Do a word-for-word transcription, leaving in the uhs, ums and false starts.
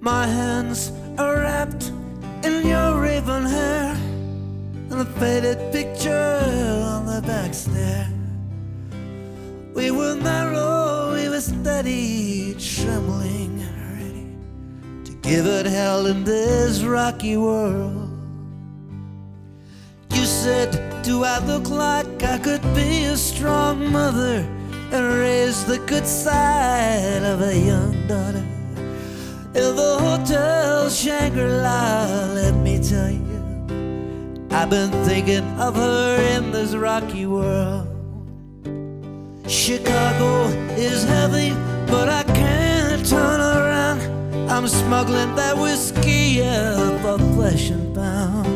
My hands are wrapped in your raven hair, and a faded picture on the back stair. We were narrow, we were steady, trembling, ready to give it hell in this rocky world. You said, do I look like I could be a strong mother and raise the good side of a young daughter? In the Hotel Shangri-La, let me tell you, I've been thinking of her in this rocky world. Chicago is heavy, but I can't turn around. I'm smuggling that whiskey, yeah, for flesh and pound.